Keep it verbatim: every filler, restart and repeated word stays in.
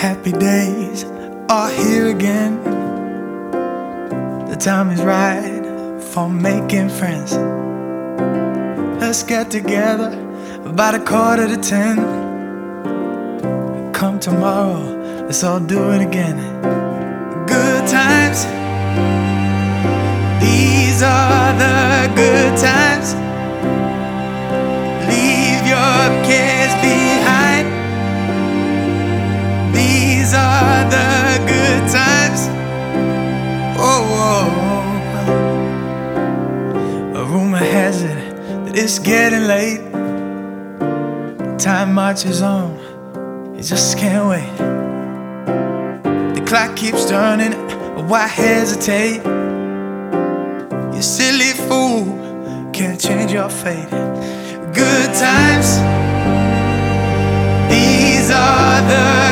Happy days are here again. The time is right for making friends. Let's get together about a quarter to ten. Come tomorrow, let's all do it again. Good times, these are the good times. Leave your cares behind. These are the good times. Oh, oh. A rumor has it that it's getting late. Time marches on, you just can't wait. The clock keeps turning, why hesitate? You silly fool, can't change your fate. Good times, these are the